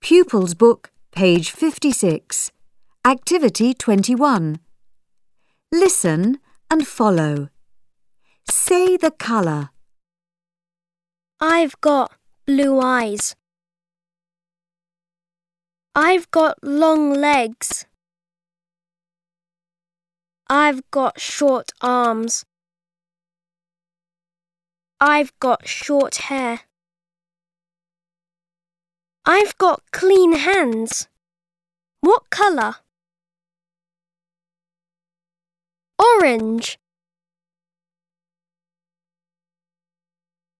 Pupils Book, page 56. Activity 21. Listen and follow. Say the colour. I've got blue eyes. I've got long legs. I've got short arms. I've got short hair. I've got clean hands. What colour? Orange.